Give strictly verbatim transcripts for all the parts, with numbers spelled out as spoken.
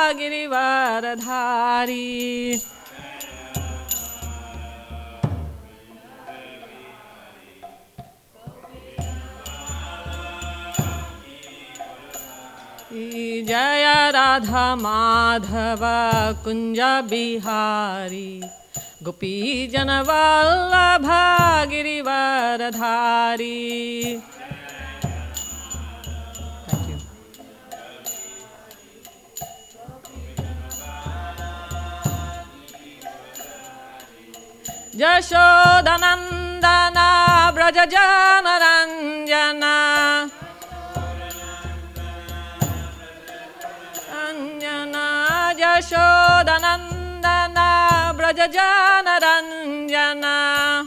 गिरिवरधारी जय राधा माधव कुंज बिहारी गोपी जन Vallabh Girivardhari. Thank you. Jashodanandana Braja Jana Ranjana Jashodanandana Braja Jana Ranjana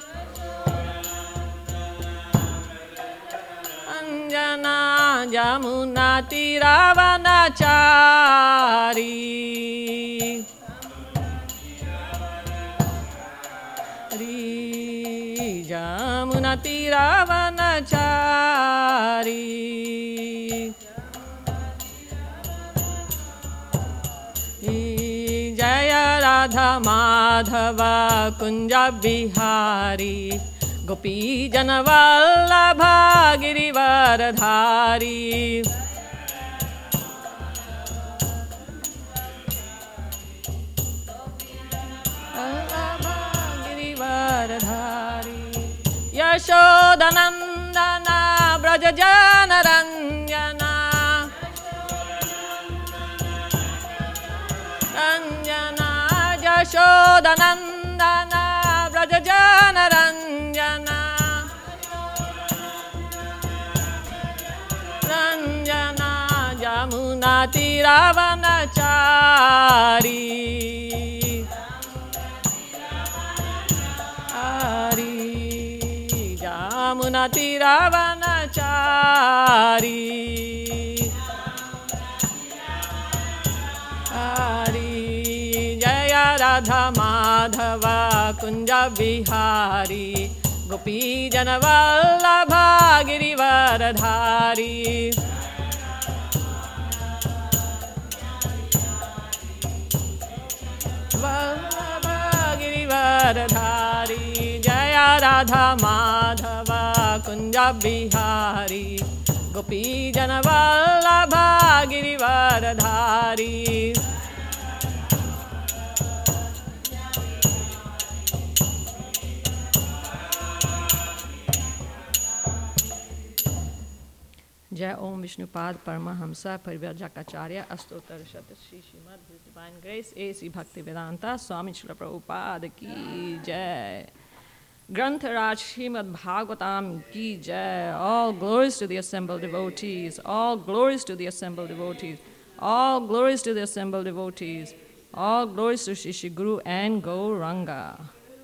Anjana Jamuna Tiravanachari Jamuna Tiravanachari Radha Madhava Kunja Bihari Gopi Jana Vallabha Girivardhari Vallabha Girivardhari Yashodanandana Braja Jana Ranjana Ranjana Yashodanandana Braja Jana Ranjana Ranjana Jamuna Tiravanachari Ari Jamuna Tiravanachari Ari Radha Madhava Kunja Bihari Gopi Jana Vallabha Girivardhari Vallabha Girivardhari Jaya Radha Madhava Kunja Bihari Gopi Jana Vallabha Girivardhari Jai Om Vishnupad Paramahamsa Parivrajacharya Astotar Shata Shri Srimad His Divine Grace A C Bhaktivedanta Swami Srila Prabhupada Ki Jai. Grantharaj Srimad Bhagavatam Ki Jai. All glories to the assembled devotees. All glories to the assembled devotees. All glories to the assembled devotees. All glories to Shri Shri Guru and Gauranga.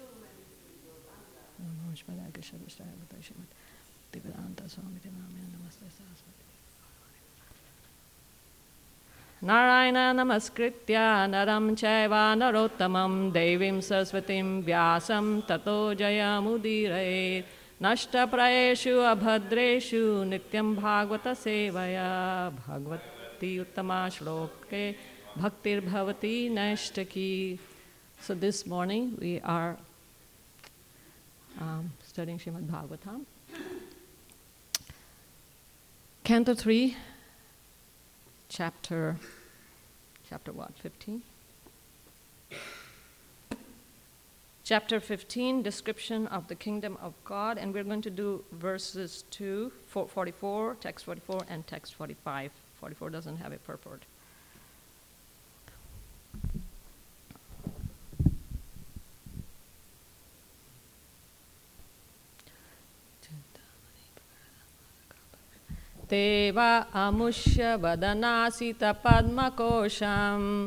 Narayana Namaskritya Naram Chaiva Narottamam Devim Saraswatim Vyasam Tato Jayamudire Nashta Prayeshu Abhadreshu Nityam Bhagavata Sevaya Bhagavati Uttama Shloke Bhaktir Bhavati Nashtaki. So this morning we are um, studying Srimad Bhagavatam. Canto three, chapter, chapter what, fifteen? Chapter fifteen, description of the kingdom of God, and we're going to do verses two, forty-four, text forty-four, and text forty-five. forty-four doesn't have a purport. Deva amushya vadanasita padmakosham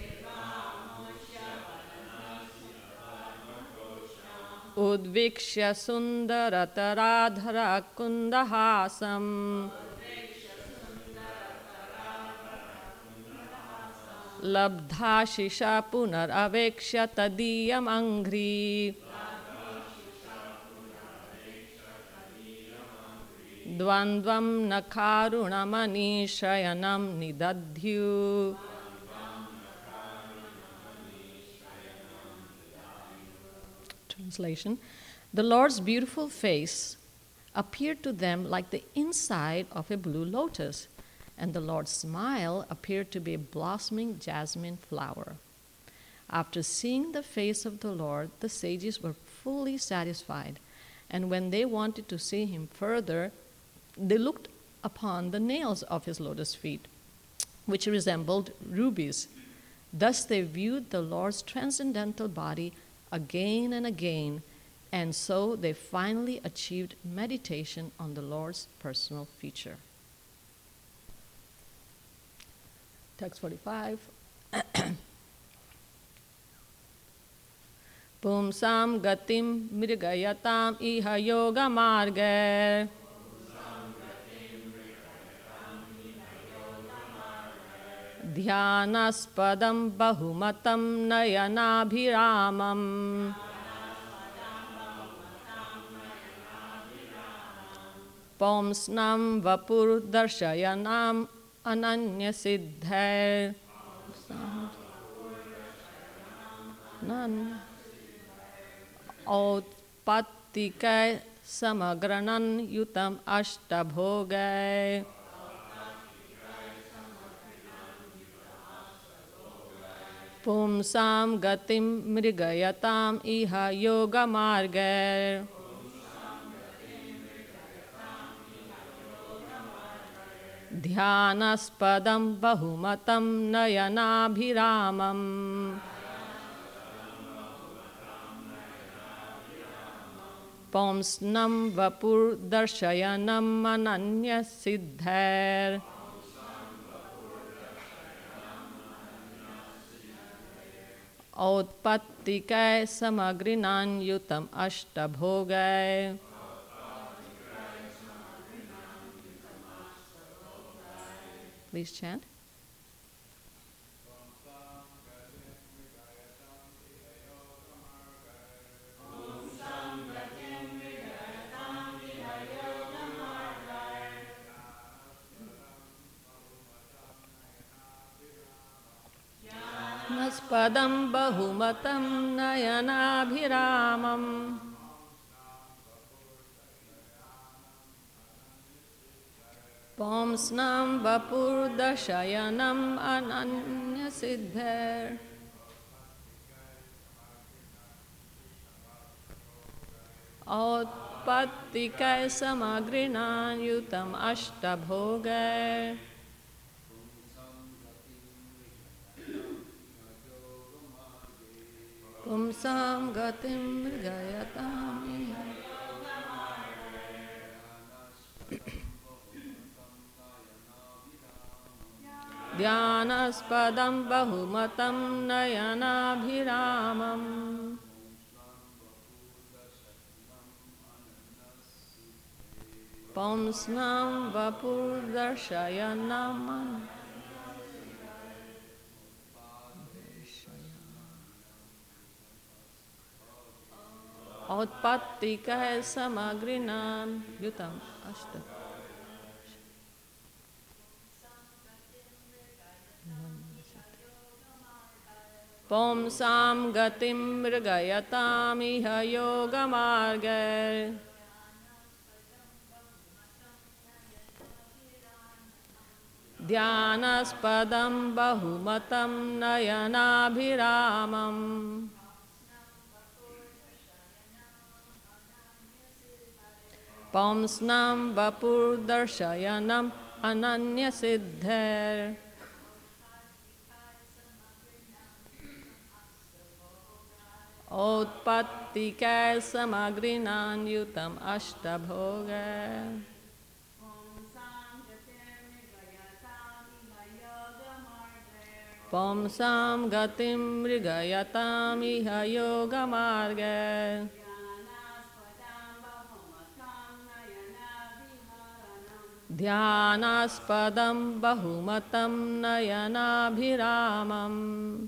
Udvikshya sundarataradhara kundahasam Labdha shisha punar avekshya tadiyam angri Dvandvam nakarunamani shayanam nidadhyu Translation. The Lord's beautiful face appeared to them like the inside of a blue lotus, and the Lord's smile appeared to be a blossoming jasmine flower. After seeing the face of the Lord, the sages were fully satisfied, and when they wanted to see him further, they looked upon the nails of his lotus feet, which resembled rubies. Thus they viewed the Lord's transcendental body again and again, and so they finally achieved meditation on the Lord's personal feature. Text forty-five. Pumsam gatim mrigayatam iha yoga marge. Dhyanaspadam bahumatam nayanabhiramam. Pomsnam vapur darshayanam ananya siddhair. Nan Outpattikai samagranan yutam ashtabhogai. Pumsam gatim mrigayatam iha yoga marge. Dhyanaspadam bahumatam nayanabhiramam. Pomsnam vapur darshayanam ananya siddhair. Outpattikai samagrinan yutam ashtabhogai. Please chant. Naspadam bahumatam nayanabhiramam. Pomsnam vapur dashayanam ananya siddhair. Outpattikai samagrinan yutam ashtabhogai. Pumsam gatim mrigayatam. Dhyanaspadam bahumatam nayanabhiramam. Pomsnam vapur darshayanam. Outpattikai samagrinan yutam ashta. Pomsam gatim mrigayatam iha yoga marge. Dhyanaspadam bahumatam nayanabhiramam. Pomsnam vapur darshayanam ananya siddhair. Outpattikai samagrinan yutam ashtabhogai. Pomsam gatim mrigayatam iha yoga marge. Dhyanaspadam bahumatam nayanabhiramam.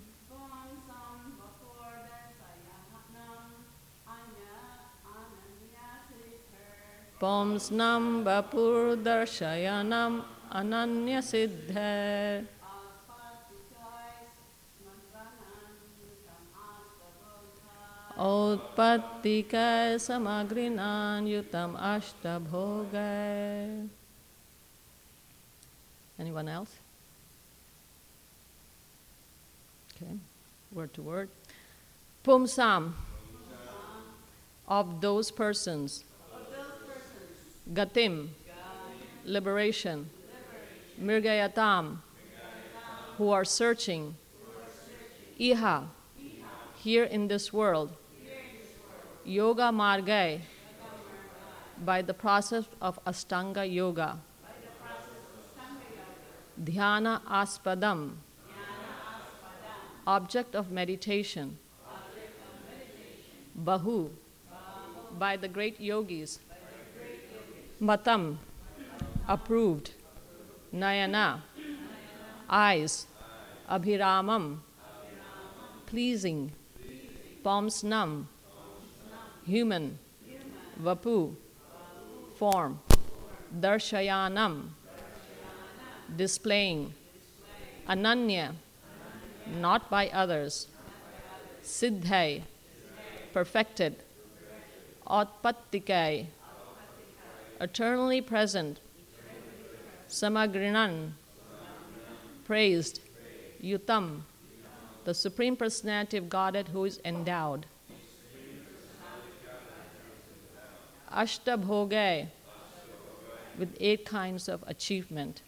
Pomsnam vapur darshayanam ananya siddhair. Utpattikay samagrinan yutam ashtabhogay. Anyone else? Okay, word to word. Pumsam, of those persons. Gatim, liberation. Mirgayatam, who are searching. Iha, here in this world. Yoga margai, by the process of Astanga Yoga. Dhyana aspadam, object of meditation. Bahu, by the great yogis. Matam, approved. Nayana, eyes. Abhiramam, pleasing. Pomsnam, human. Vapu, form. Darshayanam, displaying. Ananya, not by others. Siddhai, perfected. Atpattikai, eternally present. Samagrinan, praised. Yutam, the Supreme Personality of Godhead who is endowed. Ashtabhogay, with eight kinds of achievement.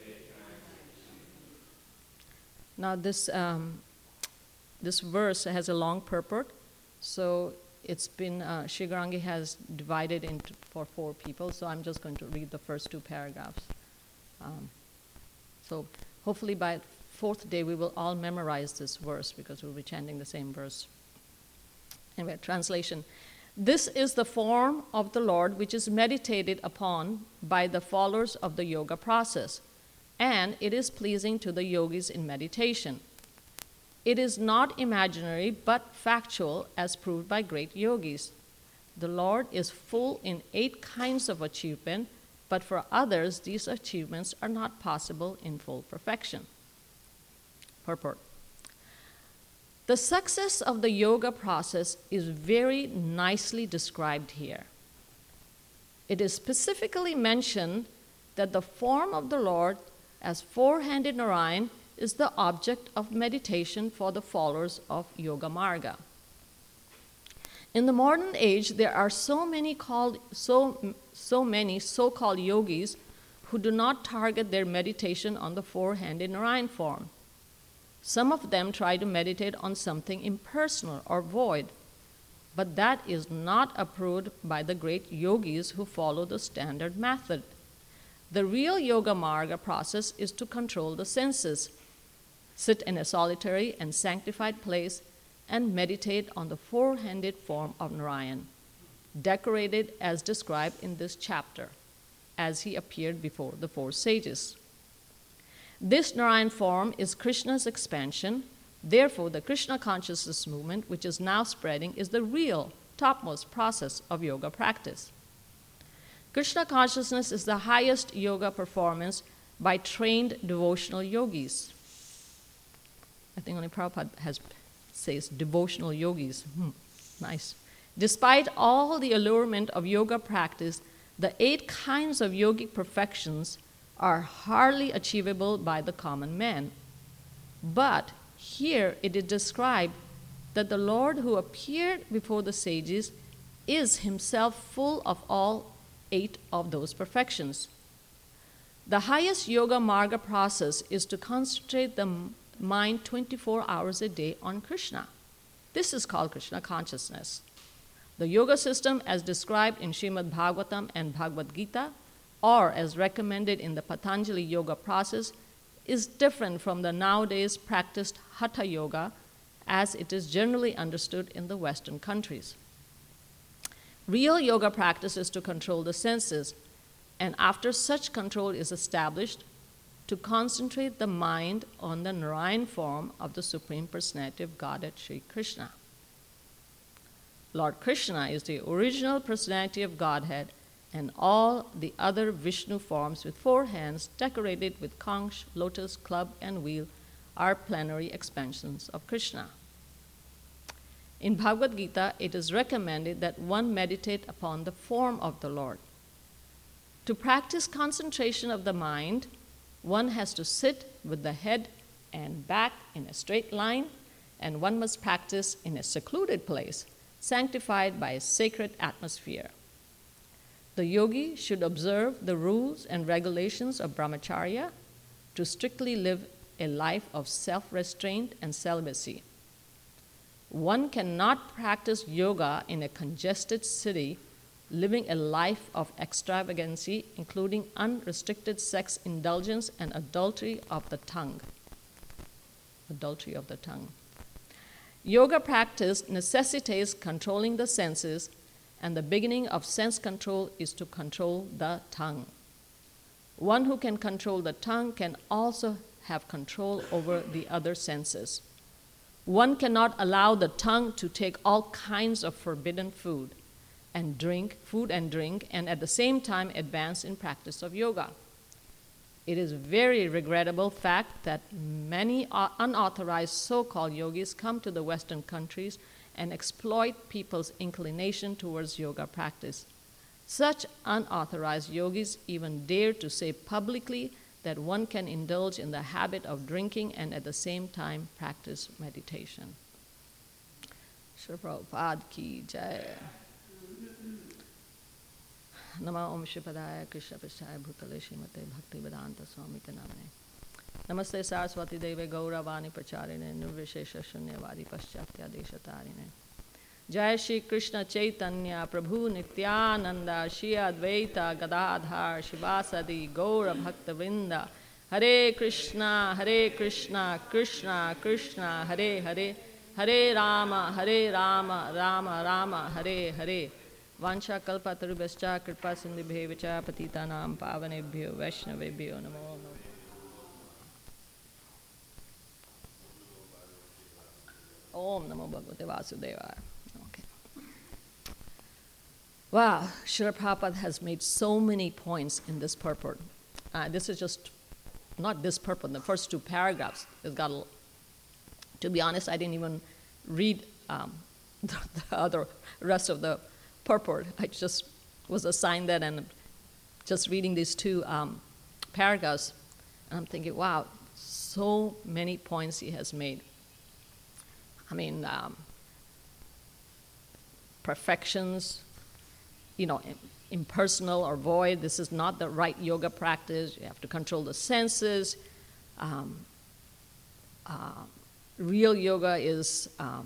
Now this um, this verse has a long purport, so it's been uh, Shigarangi has divided into for four people. So I'm just going to read the first two paragraphs. Um, so hopefully by fourth day we will all memorize this verse because we'll be chanting the same verse. Anyway, translation. This is the form of the Lord which is meditated upon by the followers of the yoga process, and it is pleasing to the yogis in meditation. It is not imaginary but factual as proved by great yogis. The Lord is full in eight kinds of achievement, but for others these achievements are not possible in full perfection. Purport. The success of the yoga process is very nicely described here. It is specifically mentioned that the form of the Lord as four-handed Narayan is the object of meditation for the followers of Yoga Marga. In the modern age, there are so many called so so many so-called yogis who do not target their meditation on the four-handed Narayan form. Some of them try to meditate on something impersonal or void, but that is not approved by the great yogis who follow the standard method. The real Yoga Marga process is to control the senses, sit in a solitary and sanctified place, and meditate on the four-handed form of Narayan, decorated as described in this chapter, as he appeared before the four sages. This Narayan form is Krishna's expansion. Therefore, the Krishna consciousness movement, which is now spreading, is the real, topmost process of yoga practice. Krishna consciousness is the highest yoga performance by trained devotional yogis. I think only Prabhupada has, says devotional yogis. Hmm, nice. Despite all the allurement of yoga practice, the eight kinds of yogic perfections are hardly achievable by the common man. But here it is described that the Lord who appeared before the sages is himself full of all eight of those perfections. The highest Yoga Marga process is to concentrate the mind twenty-four hours a day on Krishna. This is called Krishna consciousness. The yoga system as described in Srimad Bhagavatam and Bhagavad Gita, or as recommended in the Patanjali yoga process, is different from the nowadays practiced Hatha yoga as it is generally understood in the Western countries. Real yoga practice is to control the senses, and after such control is established, to concentrate the mind on the Narayan form of the Supreme Personality of Godhead, Sri Krishna. Lord Krishna is the original personality of Godhead, and all the other Vishnu forms with four hands decorated with conch, lotus, club, and wheel are plenary expansions of Krishna. In Bhagavad Gita, it is recommended that one meditate upon the form of the Lord. To practice concentration of the mind, one has to sit with the head and back in a straight line, and one must practice in a secluded place, sanctified by a sacred atmosphere. The yogi should observe the rules and regulations of brahmacharya to strictly live a life of self-restraint and celibacy. One cannot practice yoga in a congested city, living a life of extravagancy, including unrestricted sex indulgence and adultery of the tongue. Adultery of the tongue. Yoga practice necessitates controlling the senses, and the beginning of sense control is to control the tongue. One who can control the tongue can also have control over the other senses. One cannot allow the tongue to take all kinds of forbidden food and drink, food and drink, and at the same time advance in practice of yoga. It is a very regrettable fact that many unauthorized so-called yogis come to the Western countries and exploit people's inclination towards yoga practice. Such unauthorized yogis even dare to say publicly that one can indulge in the habit of drinking and at the same time practice meditation. Srila Prabhupada ki jai. Nama Om Shripadaya Krishna Prasthaya Bhutale Srimate Bhaktivedanta Swami Namane. Namaste Saraswati Deve Gauravani Pracharine Nirvishesha Shunyavadi Paschatya Deshatarine. Jai Shri Krishna Chaitanya Prabhu Nityananda Shri Advaita Gadadhar Shivasadi Gaura Bhaktavinda Hare Krishna Hare Krishna Krishna Krishna Hare Hare Hare Rama Hare Rama Rama Rama Hare Hare Vansha Kalpatarubhascha Kripa Sindhibhevacha Patitanam Pavanebhyo Vaishnavebhyo Namo Namo. Om Namo Bhagavate Vasudevaya. Okay. Wow, Srila Prabhupada has made so many points in this purport. Uh, this is just, not this purport, the first two paragraphs. It's got, a, to be honest, I didn't even read um, the, the other rest of the purport. I just was assigned that and just reading these two um, paragraphs, and I'm thinking, wow, so many points he has made. I mean, um, perfections, you know, impersonal or void. This is not the right yoga practice. You have to control the senses. Um, uh, real yoga is um,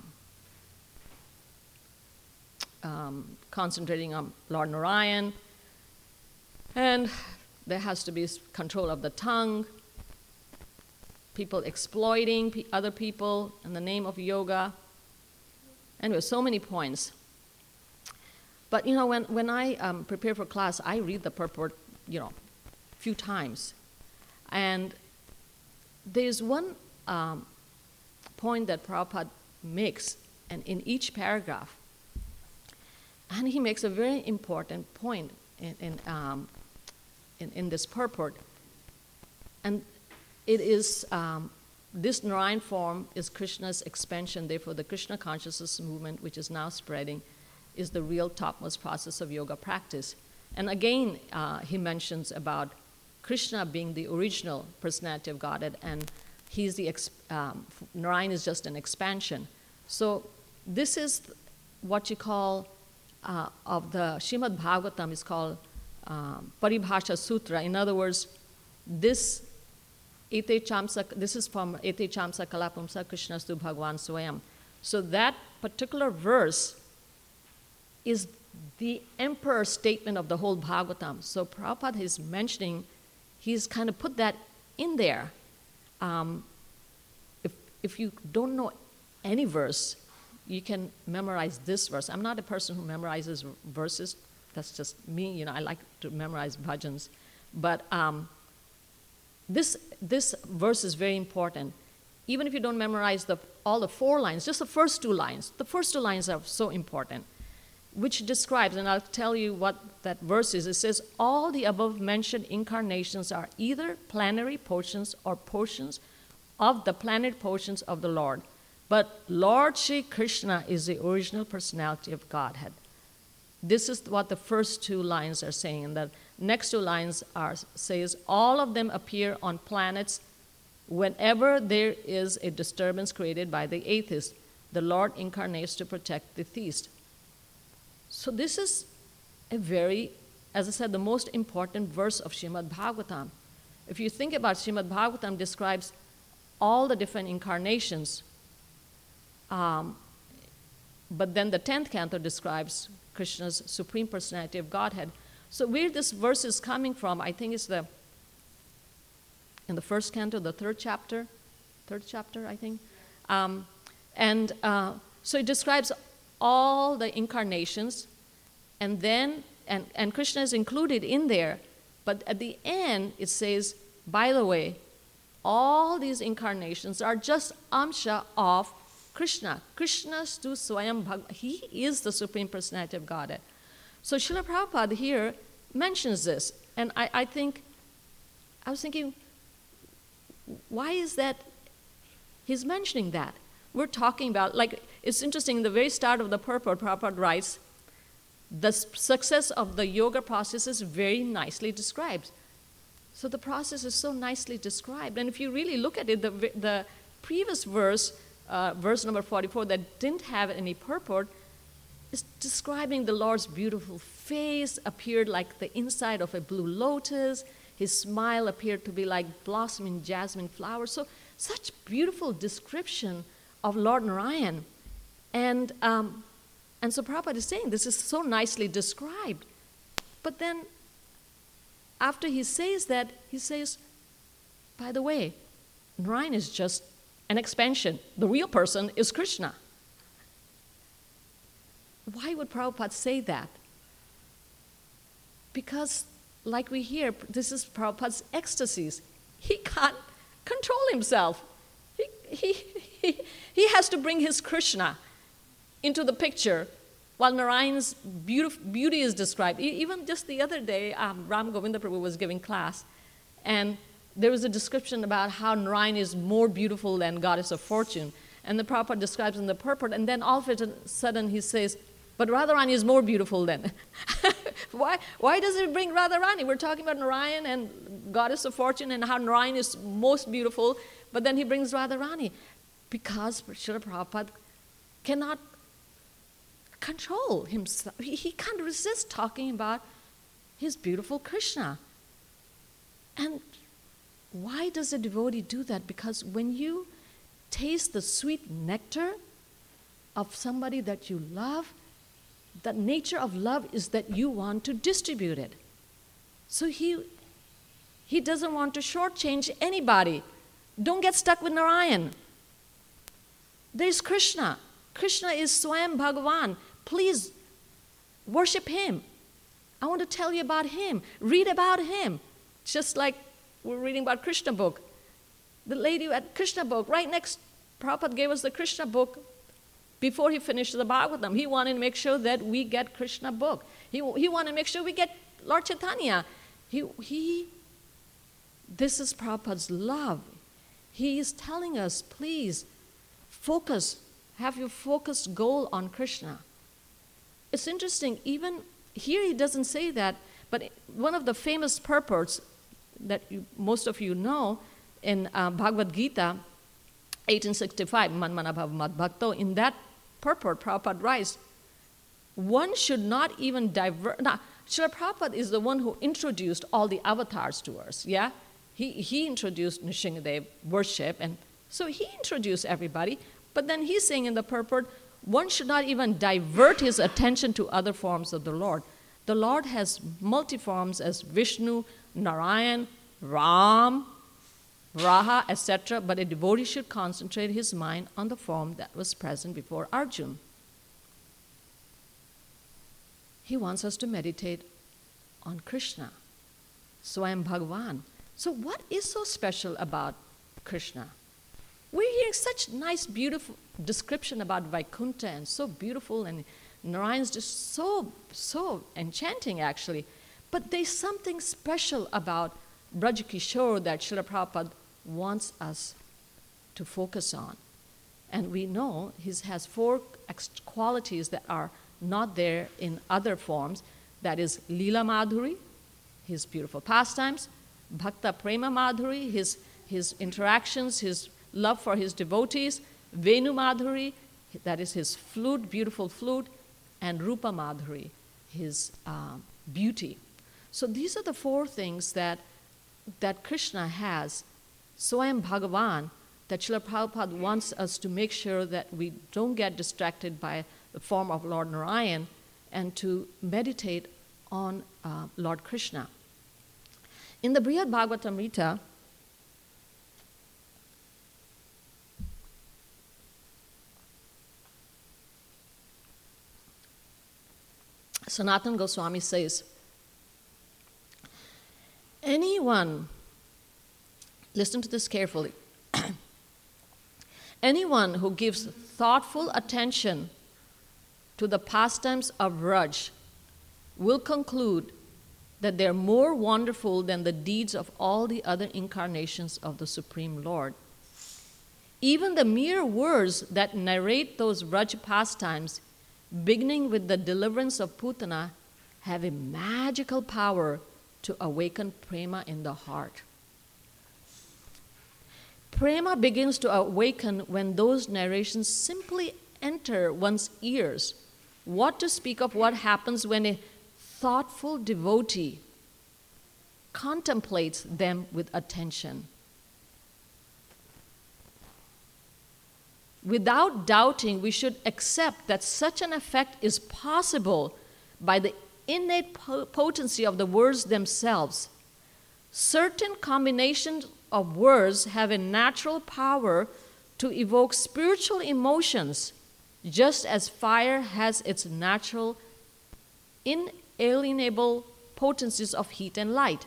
um, concentrating on Lord Narayan. And there has to be control of the tongue. People exploiting p- other people in the name of yoga. Anyway, so many points. But, you know, when, when I um, prepare for class, I read the purport, you know, a few times. And there's one um, point that Prabhupada makes, and in each paragraph, and he makes a very important point in, in, um, in, in this purport. And it is, um, this Narayan form is Krishna's expansion. Therefore, the Krishna consciousness movement, which is now spreading, is the real topmost process of yoga practice. And again, uh, he mentions about Krishna being the original personality of Godhead, and he's the ex- um, Narayan is just an expansion. So this is what you call, uh, of the Srimad Bhagavatam, is called um, Paribhasha Sutra. In other words, this Ete Chamsa, this is from Ete Chamsa Kalapumsa Krishnastu Bhagwan Swayam. So that particular verse is the emperor statement of the whole Bhagavatam. So Prabhupada is mentioning, he's kind of put that in there. Um, if, if you don't know any verse, you can memorize this verse. I'm not a person who memorizes verses. That's just me. You know, I like to memorize bhajans. But um, This, this verse is very important. Even if you don't memorize the, all the four lines, just the first two lines. The first two lines are so important, which describes, and I'll tell you what that verse is. It says, all the above mentioned incarnations are either planetary portions or portions of the planet portions of the Lord. But Lord Shri Krishna is the original personality of Godhead. This is what the first two lines are saying. And the next two lines are says, all of them appear on planets whenever there is a disturbance created by the atheist. The Lord incarnates to protect the theist. So this is a very, as I said, the most important verse of Srimad Bhagavatam. If you think about Srimad Bhagavatam, describes all the different incarnations. Um, but then the tenth canto describes Krishna's Supreme Personality of Godhead. So where this verse is coming from, I think it's the, in the first canto, the third chapter, third chapter, I think. Um, and uh, so it describes all the incarnations, and then, and, and Krishna is included in there, but at the end it says, by the way, all these incarnations are just amsha of Krishna. Krishna's tu swayam bhag. He is the Supreme Personality of Godhead. So Srila Prabhupada here mentions this, and I, I think, I was thinking, why is that he's mentioning that? We're talking about, like, it's interesting, in the very start of the purport, Prabhupada writes, the success of the yoga process is very nicely described. So the process is so nicely described. And if you really look at it, the, the previous verse, uh, verse number forty-four, that didn't have any purport, is describing the Lord's beautiful face, appeared like the inside of a blue lotus. His smile appeared to be like blossoming jasmine flowers. So such beautiful description of Lord Narayan. And, um, and so Prabhupada is saying this is so nicely described. But then after he says that, he says, by the way, Narayan is just an expansion. The real person is Krishna. Why would Prabhupada say that? Because, like we hear, this is Prabhupada's ecstasies. He can't control himself. He, he, he, he has to bring his Krishna into the picture while Narayan's beauty, beauty is described. E- even just the other day, um, Ram Govinda Prabhu was giving class, and there was a description about how Narayan is more beautiful than Goddess of Fortune. And the Prabhupada describes in the purport, and then all of a sudden he says, but Radharani is more beautiful than. why, why does it bring Radharani? We're talking about Narayan and Goddess of Fortune and how Narayan is most beautiful, but then he brings Radharani. Because Srila Prabhupada cannot control himself. He, he can't resist talking about his beautiful Krishna. And why does a devotee do that? Because when you taste the sweet nectar of somebody that you love, the nature of love is that you want to distribute it. So he, he doesn't want to shortchange anybody. Don't get stuck with Narayan. There's Krishna. Krishna is Swayam Bhagavan. Please worship him. I want to tell you about him. Read about him. Just like we're reading about Krishna book. The lady at Krishna book, right next, Prabhupada gave us the Krishna book before he finished the Bhagavatam. He wanted to make sure that we get Krishna book. He, he wanted to make sure we get Lord Chaitanya. He, he, this is Prabhupada's love. He is telling us, please, focus, have your focused goal on Krishna. It's interesting, even here he doesn't say that, but one of the famous purports that you, most of you know in uh, Bhagavad Gita, eighteen sixty-five, Manmana Bhav Mad Bhakto, in that purport, Prabhupada writes, one should not even divert. Now, Srila Prabhupada is the one who introduced all the avatars to us, yeah? He, he introduced Nrsingadev worship, and so he introduced everybody, but then he's saying in the purport, one should not even divert his attention to other forms of the Lord. The Lord has multi-forms as Vishnu, Narayan, Ram, Raha, et cetera, but a devotee should concentrate his mind on the form that was present before Arjuna. He wants us to meditate on Krishna, Swayam Bhagavan. So what is so special about Krishna? We're hearing such nice, beautiful description about Vaikuntha, and so beautiful, and Narayan's just so, so enchanting, actually. But there's something special about Braj Kishore that Srila Prabhupada wants us to focus on. And we know he has four qualities that are not there in other forms. That is Leela Madhuri, his beautiful pastimes, Bhakta Prema Madhuri, his, his interactions, his love for his devotees, Venu Madhuri, that is his flute, beautiful flute, and Rupa Madhuri, his uh, beauty. So these are the four things that, that Krishna has. So I am Bhagavan, that Srila Prabhupada wants us to make sure that we don't get distracted by the form of Lord Narayan and to meditate on uh, Lord Krishna. In the Brihad Bhagavatamrita, Sanatana Goswami says, anyone, listen to this carefully, anyone who gives thoughtful attention to the pastimes of Vraj will conclude that they are more wonderful than the deeds of all the other incarnations of the Supreme Lord. Even the mere words that narrate those Vraj pastimes, beginning with the deliverance of Putana, have a magical power to awaken prema in the heart. Prema begins to awaken when those narrations simply enter one's ears. What to speak of what happens when a thoughtful devotee contemplates them with attention. Without doubting, we should accept that such an effect is possible by the innate potency of the words themselves. Certain combinations of words have a natural power to evoke spiritual emotions, just as fire has its natural, inalienable potencies of heat and light.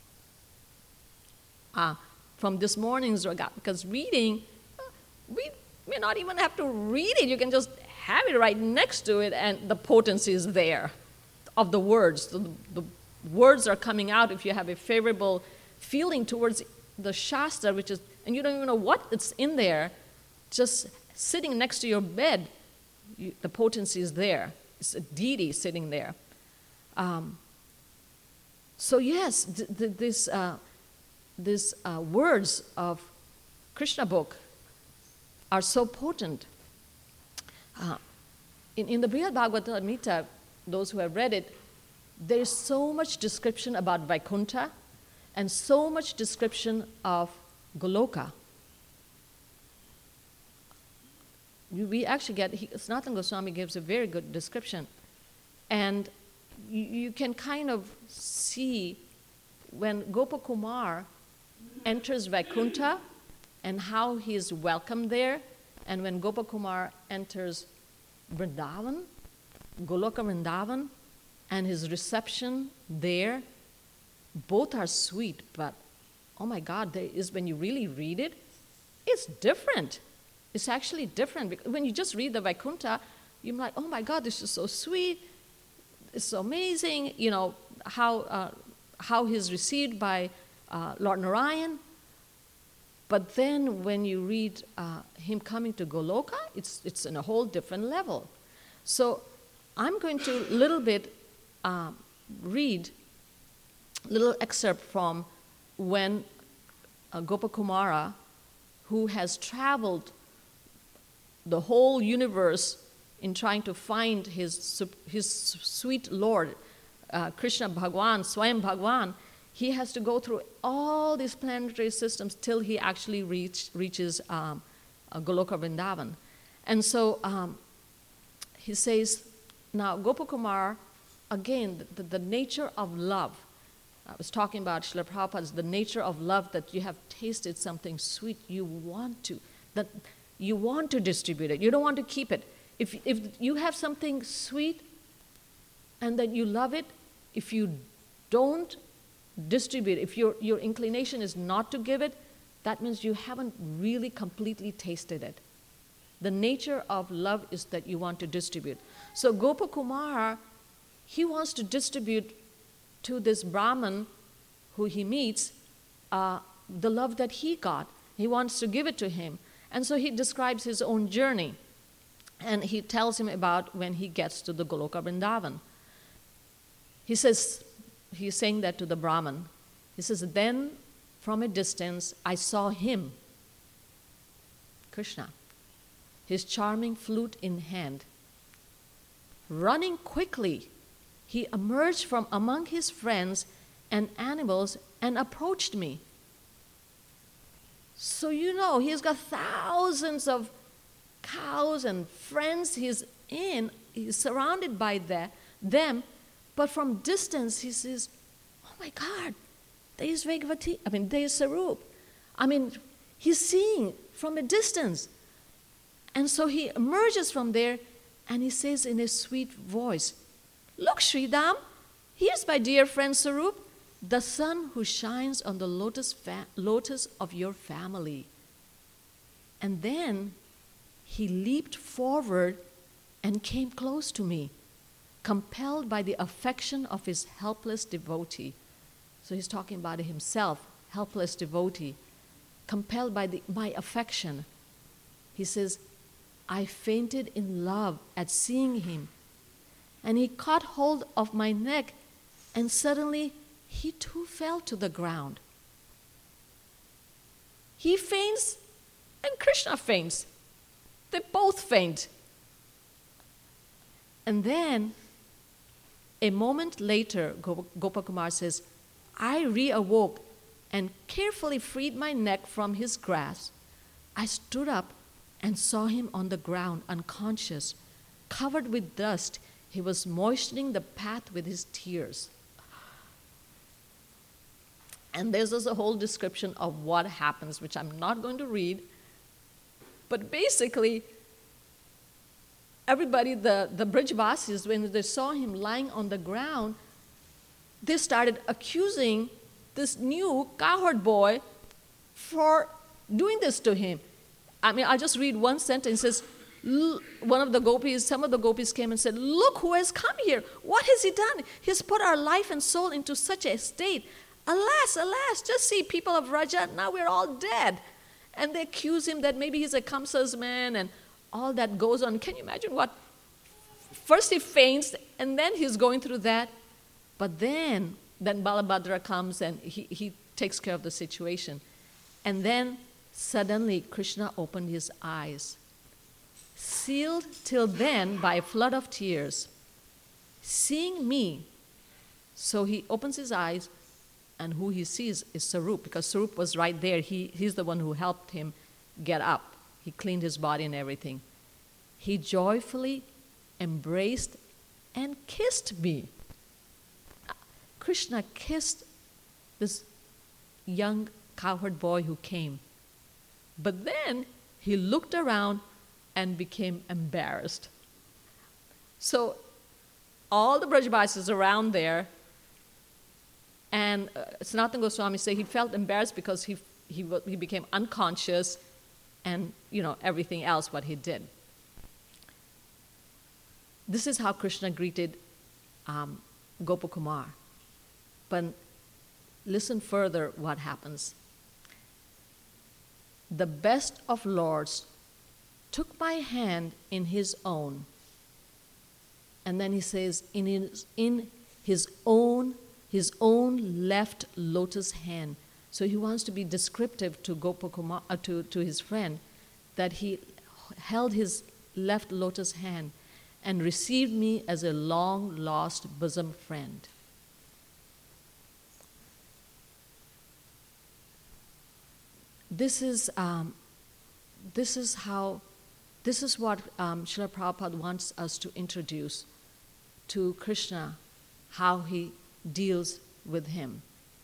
Ah, from this morning's Raga, because reading, we may not even have to read it. You can just have it right next to it, and the potency is there of the words. The, the words are coming out if you have a favorable feeling towards the Shastra, which is, and you don't even know what it's in there, just sitting next to your bed, you, the potency is there. It's a deity sitting there. Um, so yes, th- th- this, uh, these uh, words of Krishna book are so potent. Uh, in, in the Brihad Bhagavatamrita, those who have read it, there is so much description about Vaikuntha and so much description of Goloka. We, we actually get, he, Sanatana Goswami gives a very good description. And you, you can kind of see when Gopakumar enters Vaikuntha and how he is welcomed there, and when Gopakumar enters Vrindavan, Goloka Vrindavan, and his reception there, both are sweet, but oh my God, there is, when you really read it, it's different. It's actually different. Because when you just read the Vaikuntha, you're like, oh my God, this is so sweet, it's so amazing, you know, how, uh, how he's received by uh, Lord Narayan. But then when you read uh, him coming to Goloka, it's, it's in a whole different level. So I'm going to a little bit uh, read a little excerpt from when uh, Gopakumara, who has traveled the whole universe in trying to find his, his sweet Lord, uh, Krishna Bhagwan, Swayam Bhagwan, he has to go through all these planetary systems till he actually reach, reaches um, uh, Goloka Vrindavan. And so um, he says, now Gopakumar, again, the, the nature of love. I was talking about Srila Prabhupada's, the nature of love, that you have tasted something sweet, you want to, that you want to distribute it. You don't want to keep it. If, if you have something sweet and that you love it, if you don't distribute it, if your, your inclination is not to give it, that means you haven't really completely tasted it. The nature of love is that you want to distribute. So Gopakumar, he wants to distribute to this Brahman who he meets uh, the love that he got. He wants to give it to him. And so he describes his own journey. And he tells him about when he gets to the Goloka Vrindavan. He says, he's saying that to the Brahman. He says, then from a distance I saw him, Krishna, his charming flute in hand. Running quickly, he emerged from among his friends and animals and approached me. So you know, he's got thousands of cows and friends he's in, he's surrounded by that, them, but from distance he says, oh my God, there is Vegavati, I mean, there is Sarup. I mean, he's seeing from a distance. And so he emerges from there and he says in a sweet voice, look, Sridham, here's my dear friend Sarup, the sun who shines on the lotus, fa- lotus of your family. And then he leaped forward and came close to me, compelled by the affection of his helpless devotee. So he's talking about himself, helpless devotee, compelled by the, my affection. He says, I fainted in love at seeing him. And he caught hold of my neck, and suddenly he too fell to the ground. He faints, and Krishna faints. They both faint. And then, a moment later, Gopakumar says, I reawoke and carefully freed my neck from his grasp. I stood up and saw him on the ground, unconscious, covered with dust. He was moistening the path with his tears. And there's also a whole description of what happens, which I'm not going to read. But basically, everybody, the, the Brajvasis, when they saw him lying on the ground, they started accusing this new cowherd boy for doing this to him. I mean, I'll just read one sentence. It says, one of the gopis, some of the gopis came and said, look who has come here. What has he done? He's put our life and soul into such a state. Alas, alas, just see, people of Raja, now we're all dead. And they accuse him that maybe he's a Kamsa's man and all that goes on. Can you imagine what? First he faints, and then he's going through that. But then, then Balabhadra comes and he, he takes care of the situation. And then suddenly Krishna opened his eyes, sealed till then by a flood of tears. Seeing me, so he opens his eyes, and who he sees is Sarup, because Sarup was right there. He, he's the one who helped him get up. He cleaned his body and everything. He joyfully embraced and kissed me. Krishna kissed this young cowherd boy who came. But then he looked around and became embarrassed. So all the Brajvasis around there, and uh, Sanatana Goswami said he felt embarrassed because he, he, he became unconscious and, you know, everything else what he did. This is how Krishna greeted um, Gopakumar. But listen further what happens. The best of lords took my hand in his own. And then he says, in his, in his own, his own left lotus hand. So he wants to be descriptive to Gopakumar, uh, to, to his friend, that he held his left lotus hand and received me as a long-lost bosom friend. This is, um, this is how, this is what um, Srila Prabhupada wants us to introduce to Krishna, how he deals with him.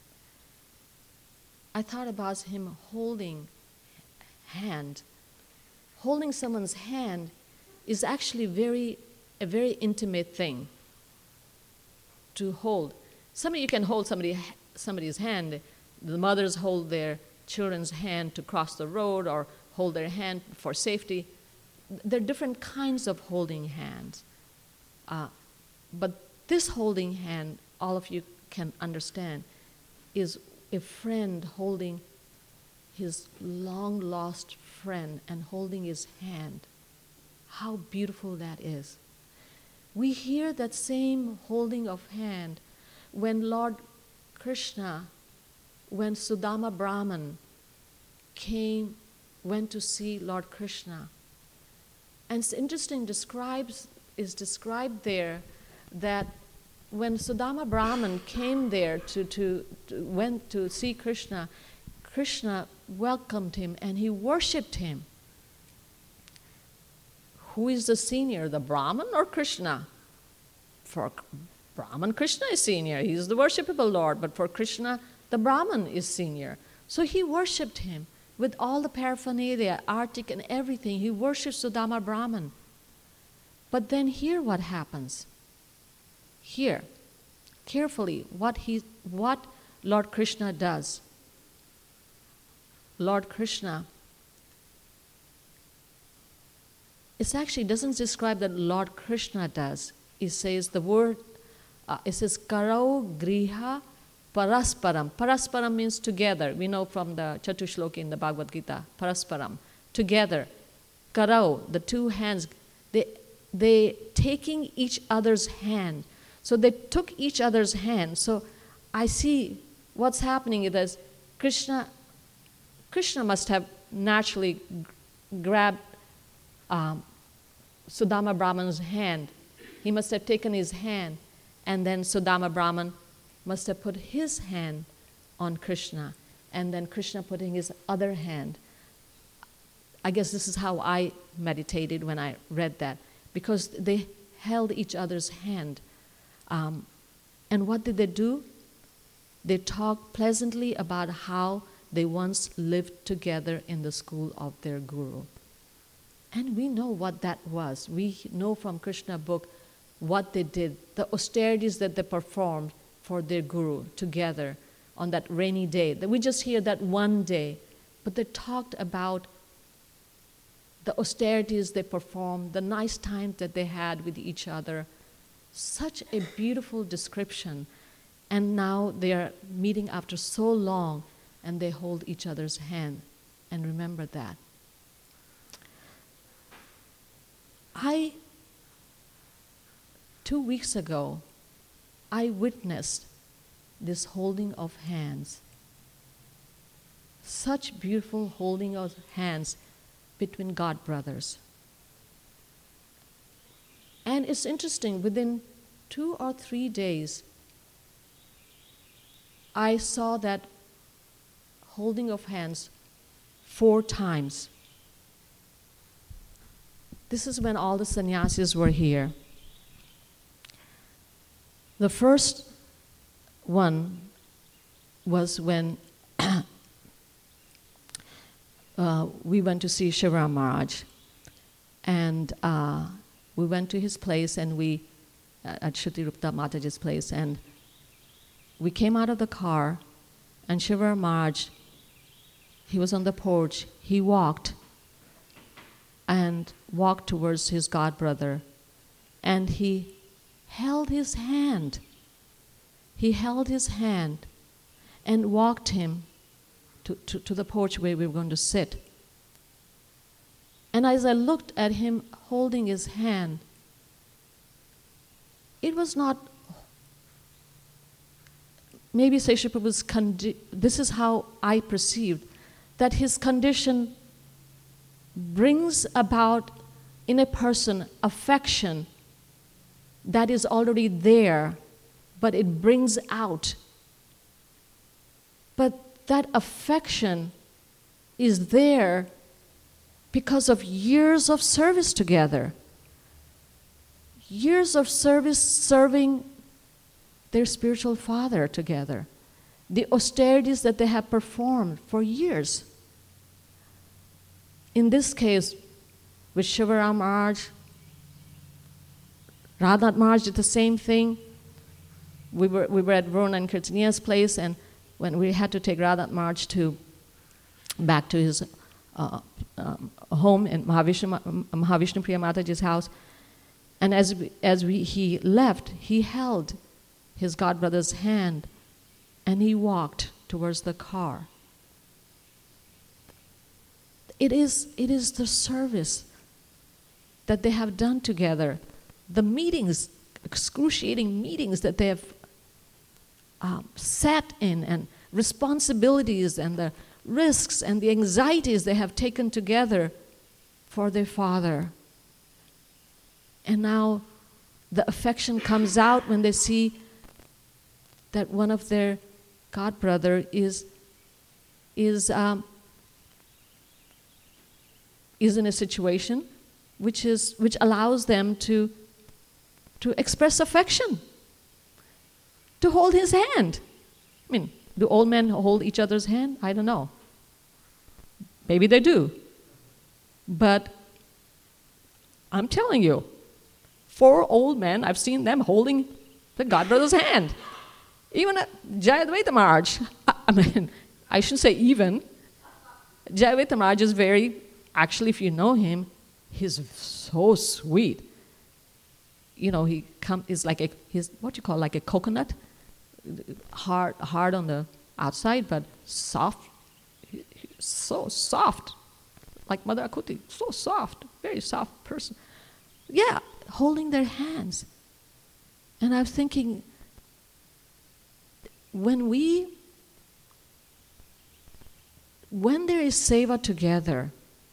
I thought about him holding hand. Holding someone's hand is actually very, a very intimate thing to hold. Some of you can hold somebody, somebody's hand. The mothers hold their children's hand to cross the road or hold their hand for safety. There are different kinds of holding hands. Uh, but this holding hand, all of you can understand, is a friend holding his long-lost friend and holding his hand. How beautiful that is. We hear that same holding of hand when Lord Krishna, when Sudama Brahman came, went to see Lord Krishna. And it's interesting, describes, is described there that when Sudama Brahman came there to, to, to went to see Krishna, Krishna welcomed him and he worshipped him. Who is the senior, the Brahman or Krishna? For Brahman, Krishna is senior. He is the worshipable Lord. But for Krishna, the Brahman is senior. So he worshipped him with all the paraphernalia, artik and everything. He worshipped Sudama Brahman. But then here what happens? Here, carefully, what, he, what Lord Krishna does. Lord Krishna, it actually doesn't describe that Lord Krishna does. It says the word, uh, it says karau griha parasparam. Parasparam means together. We know from the Chatushloki in the Bhagavad Gita, parasparam, together. Karau, the two hands, they, they taking each other's hand. So they took each other's hand. So I see what's happening is Krishna, Krishna must have naturally g- grabbed um, Sudama Brahman's hand. He must have taken his hand, and then Sudama Brahman must have put his hand on Krishna, and then Krishna putting his other hand. I guess this is how I meditated when I read that, because they held each other's hand. Um, and what did they do? They talked pleasantly about how they once lived together in the school of their guru. And we know what that was. We know from Krishna book what they did, the austerities that they performed for their guru together on that rainy day. We just hear that one day, but they talked about the austerities they performed, the nice times that they had with each other. Such a beautiful description. And now they are meeting after so long and they hold each other's hand. And remember that. I, two weeks ago, I witnessed this holding of hands. Such beautiful holding of hands between God brothers. And it's interesting, within two or three days, I saw that holding of hands four times. This is when all the sannyasis were here. The first one was when uh, we went to see Shivaram Maharaj. And uh, we went to his place and we, uh, at Shruti Rupta Mataji's place, and we came out of the car and Shivaram Maharaj, he was on the porch, he walked and walked towards his godbrother and he held his hand. He held his hand and walked him to, to, to the porch where we were going to sit. And as I looked at him holding his hand, it was not, maybe Sesha Prabhu's condi- this is how I perceived, that his condition brings about in a person affection that is already there, but it brings out. But that affection is there because of years of service together. Years of service serving their spiritual father together. The austerities that they have performed for years. In this case, with Shivaram Maharaj, Radhanath Maharaj did the same thing. We were, we were at Varuna and Kirtaniya's place, and when we had to take Radhanath Maharaj to, back to his uh, um, home in Mahavishnu, Mahavishnu Priya Mataji's house, and as we, as we, he left, he held his godbrother's hand and he walked towards the car. it is, it is the service that they have done together, the meetings, excruciating meetings that they have um, sat in, and responsibilities and the risks and the anxieties they have taken together for their Father. And now the affection comes out when they see that one of their god brother is is um, is in a situation which is which allows them to to express affection, to hold his hand. I mean, do old men hold each other's hand? I don't know. Maybe they do. But I'm telling you, four old men, I've seen them holding the godbrother's hand. Even at Jayadvaita Maharaj, I mean, I shouldn't say even. Jayadvaita Maharaj is very, actually if you know him, he's so sweet. You know, he come is like a, he's what you call like a coconut, hard, hard on the outside, but soft, so soft, like Mother Akuti, so soft, very soft person. Yeah, holding their hands. And I was thinking, when we, when there is seva together,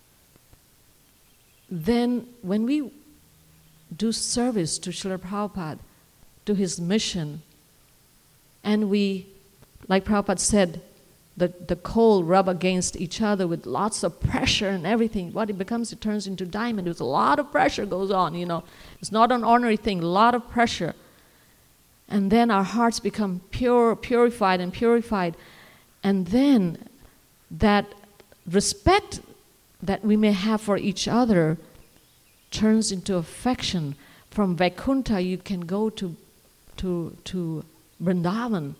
then when we do service to Srila Prabhupada, to his mission, and we, like Prabhupada said, the, the coal rub against each other with lots of pressure and everything. What it becomes, it turns into diamond. There's a lot of pressure goes on, you know. It's not an ordinary thing, a lot of pressure. And then our hearts become pure, purified and purified. And then that respect that we may have for each other turns into affection. From Vaikuntha you can go to, to, to Vrindavan.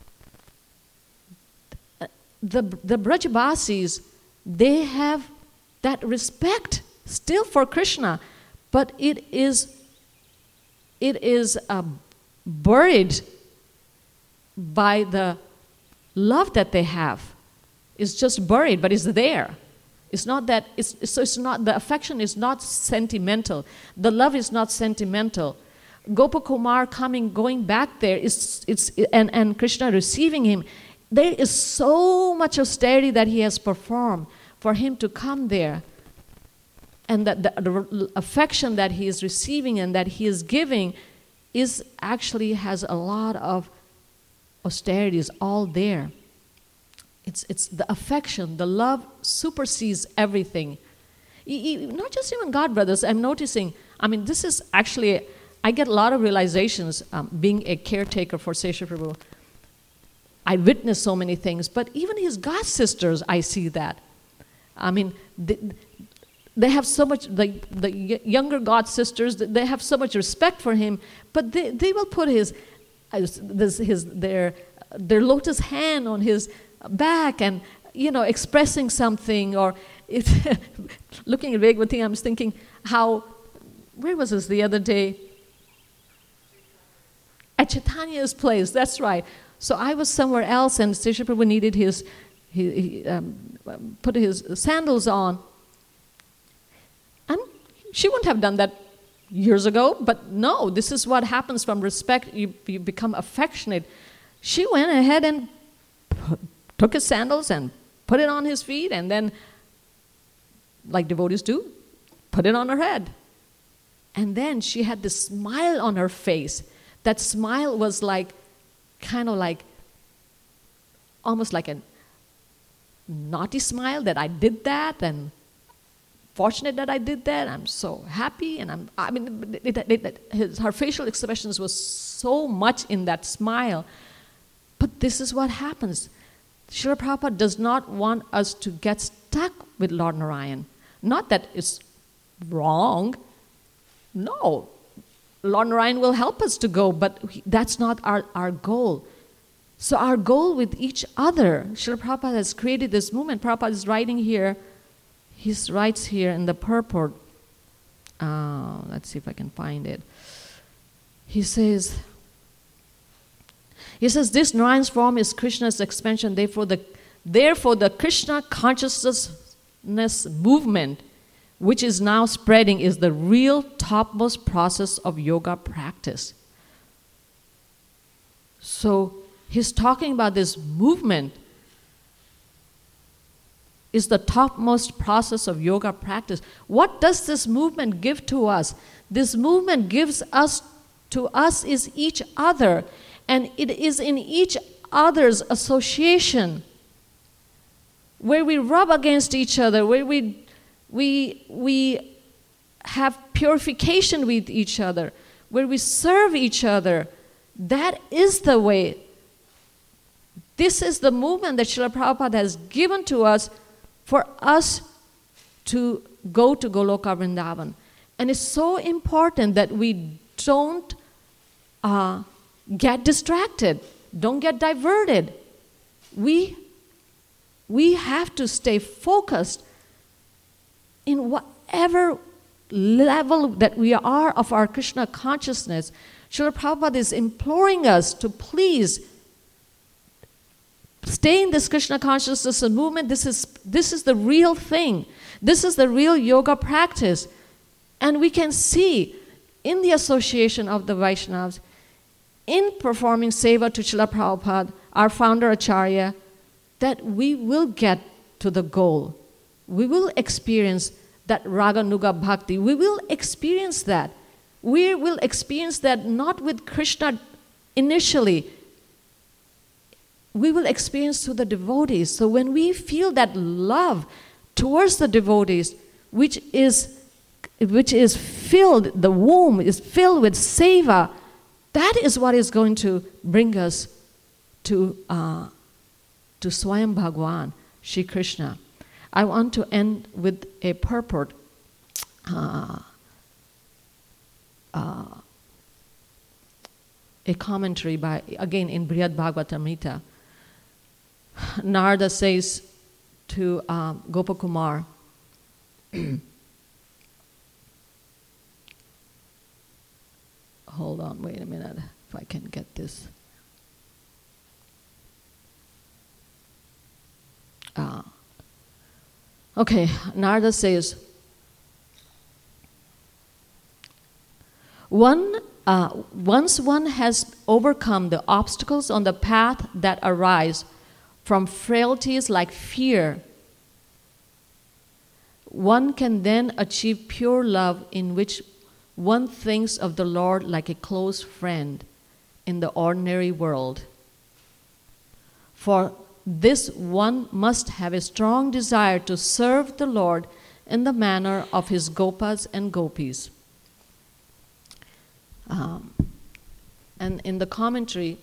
The, the Brajabasis, they have that respect still for Krishna, but it is, it is uh, buried by the love that they have. It's just buried, but it's there. It's not that, it's, so it's not, the affection is not sentimental. The love is not sentimental. Gopakumar coming, going back there, is, it's, and, and Krishna receiving him, there is so much austerity that he has performed for him to come there. And that the, the affection that he is receiving and that he is giving is actually has a lot of austerities all there. It's, it's the affection, the love supersedes everything. E- e- not just even God brothers, I'm noticing, I mean, this is actually, I get a lot of realizations um, being a caretaker for Sesha Prabhu. I witness so many things, but even his god sisters, I see that. I mean, they, they have so much, the, the younger god sisters, they have so much respect for him, but they, they will put his, his, his their, their lotus hand on his back and, you know, expressing something, or it, looking at Bhagavati, I was thinking how, where was this the other day? At Chaitanya's place, that's right. So I was somewhere else, and Sesha Prabhu needed his, he, he um, put his sandals on. And she wouldn't have done that years ago, but no, this is what happens from respect. You, you become affectionate. She went ahead and put, took his sandals and put it on his feet, and then, like devotees do, put it on her head. And then she had this smile on her face. That smile was like, kind of like, almost like a naughty smile that I did that, and fortunate that I did that. I'm so happy, and I'm, I mean, it, it, it, his, her facial expressions was so much in that smile. But this is what happens. Srila Prabhupada does not want us to get stuck with Lord Narayan. Not that it's wrong. No. Lord Narayan will help us to go, but that's not our, our goal. So our goal with each other, Srila Prabhupada has created this movement. Prabhupada is writing here, he writes here in the purport, uh, let's see if I can find it. He says, he says, this Narayan's form is Krishna's expansion, therefore the, therefore the Krishna consciousness movement, which is now spreading, is the real topmost process of yoga practice. So he's talking about this movement is the topmost process of yoga practice. What does this movement give to us? This movement gives us to us is each other, and it is in each other's association where we rub against each other, where we we we have purification with each other, where we serve each other. That is the way. This is the movement that Srila Prabhupada has given to us for us to go to Goloka Vrindavan. And it's so important that we don't uh, get distracted, don't get diverted. We, we have to stay focused in whatever level that we are of our Krishna consciousness. Srila Prabhupada is imploring us to please stay in this Krishna consciousness and movement. This is, this is the real thing. This is the real yoga practice. And we can see in the association of the Vaishnavas, in performing seva to Srila Prabhupada, our founder Acharya, that we will get to the goal. We will experience that Raga Nuga Bhakti. We will experience that. We will experience that not with Krishna initially. We will experience through the devotees. So when we feel that love towards the devotees, which is which is filled, the womb is filled with seva, that is what is going to bring us to uh, to Swayam Bhagwan, Shri Krishna. I want to end with a purport. Uh, uh, a commentary by, again, in Brihad Bhagavatamrita. Narada says to um, Gopakumar, hold on, wait a minute, if I can get this. Uh, okay, Narada says, one, uh, once one has overcome the obstacles on the path that arise from frailties like fear, one can then achieve pure love in which one thinks of the Lord like a close friend in the ordinary world. For this, one must have a strong desire to serve the Lord in the manner of his gopas and gopis. Um, and in the commentary,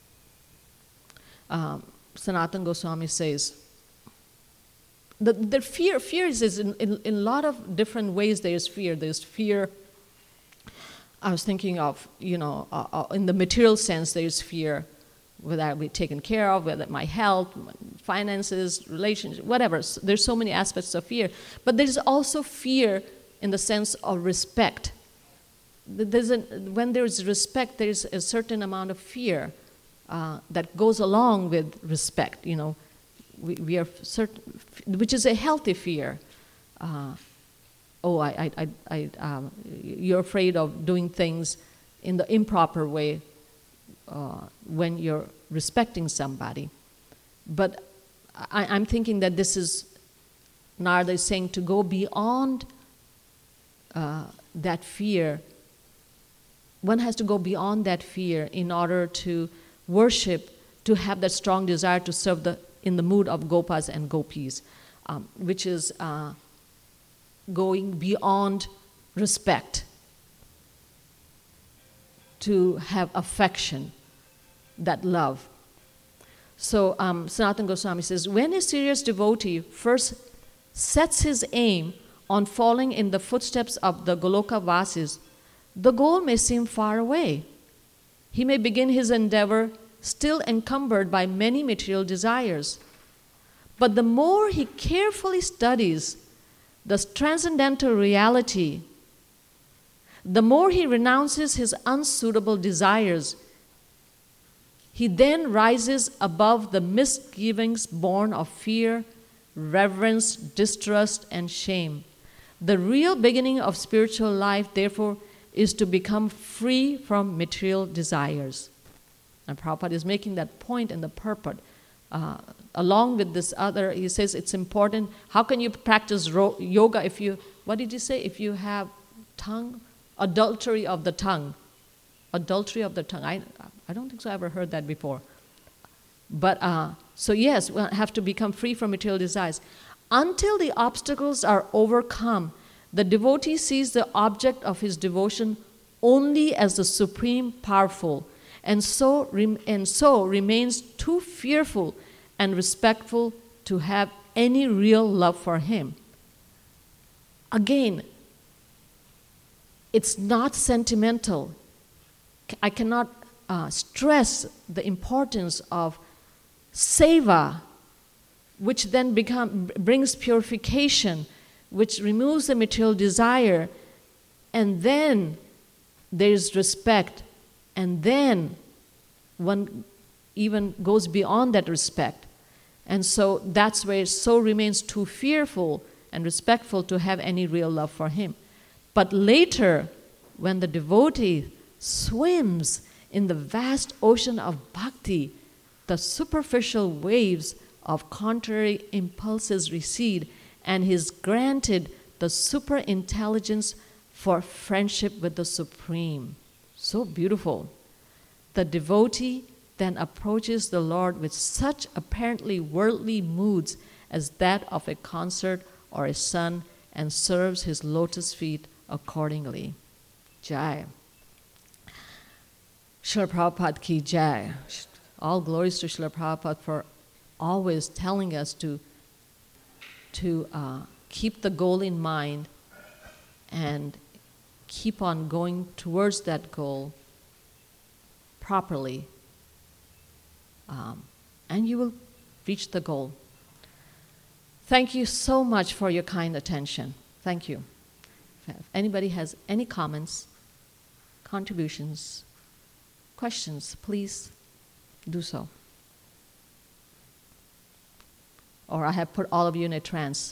um, Sanatana Goswami says, the, the fear, fear is, is in, in, in a lot of different ways. There's fear. There's fear. I was thinking of, you know, uh, uh, in the material sense, there's fear, whether I'll be taken care of, whether my health, finances, relationships, whatever. So there's so many aspects of fear. But there's also fear in the sense of respect. There's a, when there's respect, there's a certain amount of fear uh, that goes along with respect. You know, we, we are certain, which is a healthy fear. Uh, oh, I, I, I, um, you're afraid of doing things in the improper way uh, when you're respecting somebody. But I, I'm thinking that this is, Narada is saying, to go beyond uh, that fear. One has to go beyond that fear in order to worship, to have that strong desire to serve the, in the mood of gopas and gopis, um, which is uh, going beyond respect, to have affection, that love. So um, Sanatana Goswami says, when a serious devotee first sets his aim on following in the footsteps of the Goloka Vasis, the goal may seem far away. He may begin his endeavor still encumbered by many material desires. But the more he carefully studies the transcendental reality, the more he renounces his unsuitable desires, he then rises above the misgivings born of fear, reverence, distrust, and shame. The real beginning of spiritual life, therefore, is to become free from material desires. And Prabhupada is making that point in the purport. Uh, along with this other, he says it's important. How can you practice ro- yoga if you, what did you say? If you have tongue, adultery of the tongue. Adultery of the tongue. I, I don't think so I ever heard that before. But, uh, so yes, we have to become free from material desires. Until the obstacles are overcome, the devotee sees the object of his devotion only as the supreme powerful, and so, rem- and so remains too fearful and respectful to have any real love for him. Again, it's not sentimental. I cannot uh, stress the importance of seva, which then become, brings purification, which removes the material desire, and then there is respect, and then one even goes beyond that respect. And so that's where it so remains too fearful and respectful to have any real love for him. But later, when the devotee swims in the vast ocean of bhakti, the superficial waves of contrary impulses recede, and he is granted the super intelligence for friendship with the Supreme. So beautiful. The devotee then approaches the Lord with such apparently worldly moods as that of a consort or a son, and serves his lotus feet accordingly. Jai. Srila Prabhupada ki jai. All glories to Srila Prabhupada for always telling us to, to uh, keep the goal in mind and keep on going towards that goal properly. Um, and you will reach the goal. Thank you so much for your kind attention. Thank you. If anybody has any comments, contributions, questions, please do so. Or I have put all of you in a trance.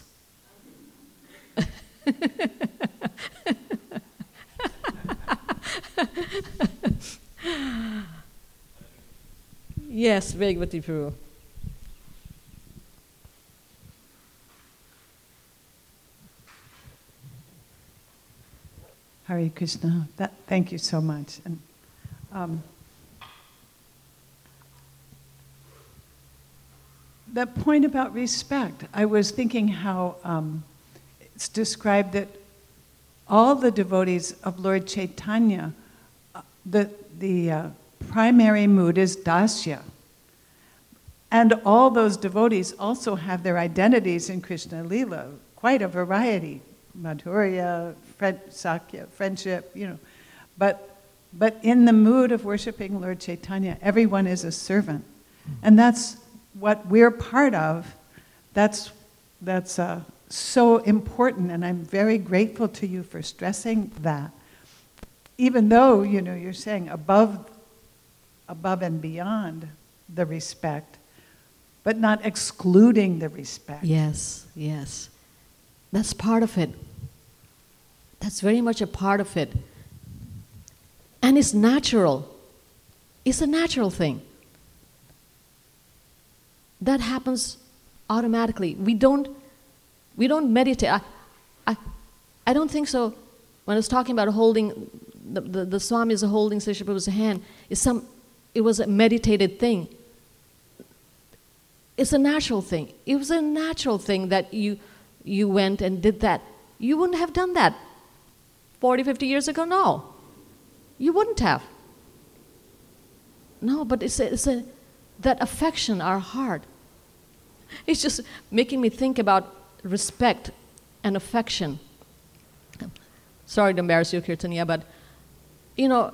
Yes, Bhagavati Prabhu. Hare Krishna. That, thank you so much. And um, that point about respect, I was thinking how um, it's described that all the devotees of Lord Chaitanya, uh, the, the uh, primary mood is dasya. And all those devotees also have their identities in Krishna Lila, quite a variety. Madhurya, friend, Sakya, friendship, you know. But, but in the mood of worshiping Lord Chaitanya, everyone is a servant. And that's what we're part of. That's, that's uh, so important, and I'm very grateful to you for stressing that. Even though, you know, you're saying above, above and beyond the respect, but not excluding the respect. Yes, yes. That's part of it. That's very much a part of it. And it's natural. It's a natural thing. That happens automatically. We don't, we don't meditate. I, I, I don't think so. When I was talking about holding, the, the, the Swami is holding Sri Prabhu's hand, it's some, it was a meditated thing. It's a natural thing. It was a natural thing that you, you went and did that. You wouldn't have done that forty, fifty years ago, no. You wouldn't have. No, but it's a, it's a, that affection, our heart. It's just making me think about respect and affection. Sorry to embarrass you, Kirtaniya, but, you know,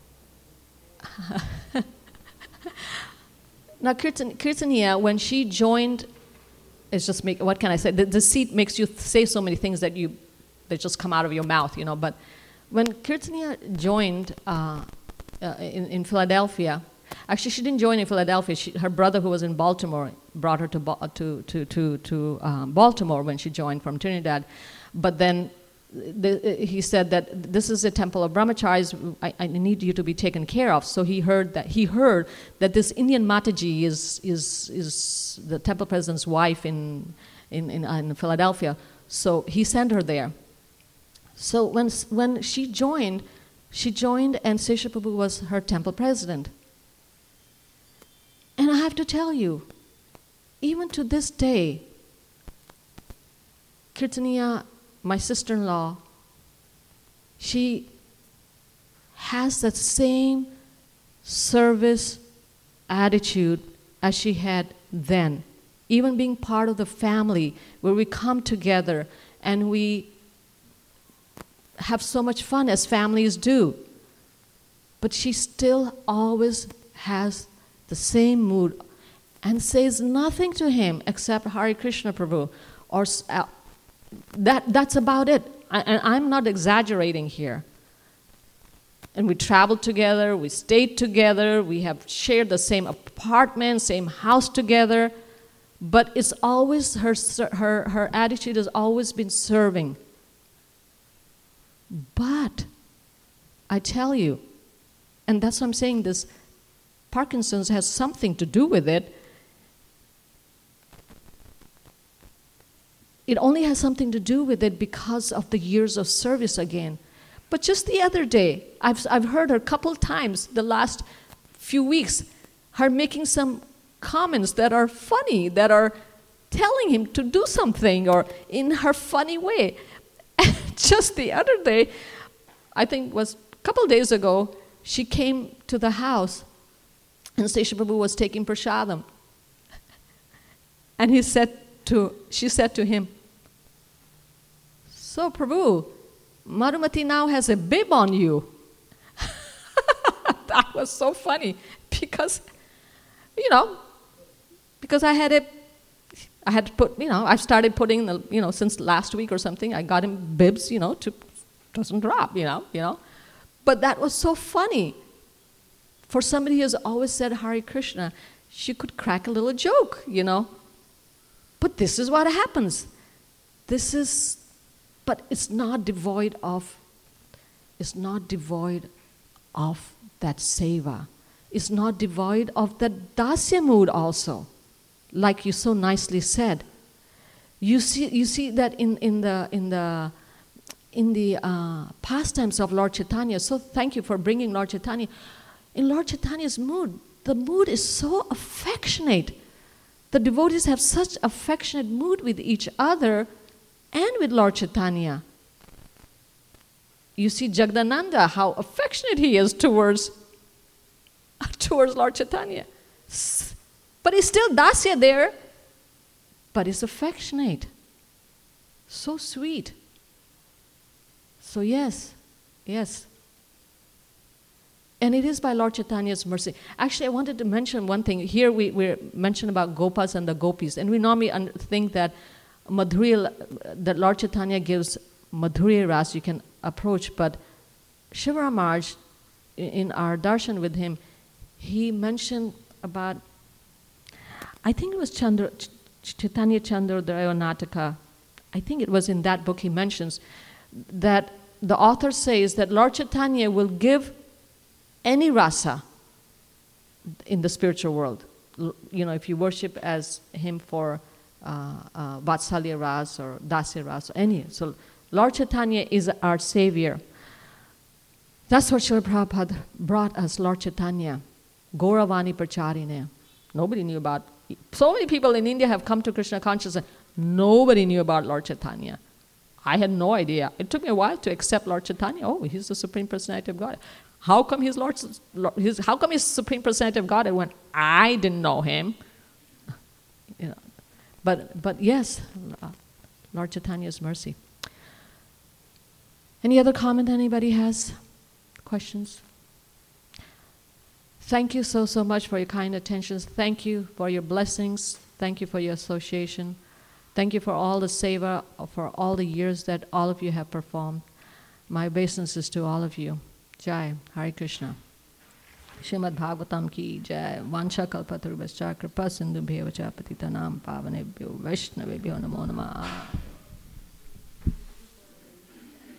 now Kirtan, Kirtaniya, when she joined, it's just make, what can I say? The, the seat makes you say so many things that you, that just come out of your mouth, you know. But when Kirtaniya joined uh, uh, in, in Philadelphia, Actually, she didn't join in Philadelphia. She, her brother, who was in Baltimore, brought her to to to to, to um, Baltimore when she joined from Trinidad. But then the, he said that this is a temple of brahmacharis. I, I need you to be taken care of. So he heard that he heard that this Indian Mataji is is is the temple president's wife in in in, in Philadelphia. So he sent her there. So when when she joined, she joined, and Sesha Prabhu was her temple president. And I have to tell you, even to this day, Kirtaniya, my sister-in-law, she has that same service attitude as she had then. Even being part of the family where we come together and we have so much fun as families do. But she still always has the same mood and says nothing to him except Hare Krishna Prabhu. Or uh, that, that's about it. I, and I'm not exaggerating here. And we traveled together, we stayed together, we have shared the same apartment, same house together. But it's always, her, her, her attitude has always been serving. But I tell you, and that's why I'm saying this, Parkinson's has something to do with it. It only has something to do with it because of the years of service again. But just the other day, I've, I've heard her a couple times the last few weeks, her making some comments that are funny, that are telling him to do something or in her funny way. And just the other day, I think it was a couple days ago, she came to the house and Sesha Prabhu was taking prasadam. And he said to, she said to him, "So Prabhu, Madhumati now has a bib on you." That was so funny because, you know, because I had a, I had to put, you know, I've started putting, the, you know, since last week or something, I got him bibs, you know, to, doesn't drop, you know, you know. But that was so funny. For somebody who has always said Hare Krishna, she could crack a little joke, you know. But this is what happens. This is, but it's not devoid of, it's not devoid of that seva. It's not devoid of that dasya mood also, like you so nicely said. You see, you see that in, in the in the in the uh, pastimes of Lord Chaitanya. So thank you for bringing Lord Chaitanya. In Lord Chaitanya's mood, the mood is so affectionate. The devotees have such affectionate mood with each other and with Lord Chaitanya. You see Jagdananda, how affectionate he is towards, towards Lord Chaitanya. But he's still dasya there, but he's affectionate. So sweet. So yes, yes. And it is by Lord Chaitanya's mercy. Actually, I wanted to mention one thing. Here we, we mention about Gopas and the Gopis. And we normally un- think that Madhurya, that Lord Chaitanya gives Madhurya Ras, you can approach. But Shiva Maharaj, in our darshan with him, he mentioned about, I think it was Chandra, Chaitanya Chandrodaya Nataka. I think it was in that book he mentions that the author says that Lord Chaitanya will give any rasa in the spiritual world. You know, if you worship as him for uh, uh, Vatsalya Ras or Dasya Ras or any. So Lord Chaitanya is our savior. That's what Srila Prabhupada brought us, Lord Chaitanya. Gauravani Pracharine. Nobody knew about, so many people in India have come to Krishna consciousness. Nobody knew about Lord Chaitanya. I had no idea. It took me a while to accept Lord Chaitanya. Oh, he's the Supreme Personality of God. How come he's Lord? His, how come he's Supreme Personality of God? When I didn't know him, you know. But but yes, uh, Lord Chaitanya's mercy. Any other comment anybody has? Questions? Thank you so so much for your kind attentions. Thank you for your blessings. Thank you for your association. Thank you for all the seva, for all the years that all of you have performed. My obeisances to all of you. Jai, Hare Krishna. Shrimad Bhagavatam की जय। वांछा कल्पतरुभ्यश्च कृपा सिंधुभ्येव च पतितानां पावनेभ्यो वैष्णवेभ्यो नमो नमः।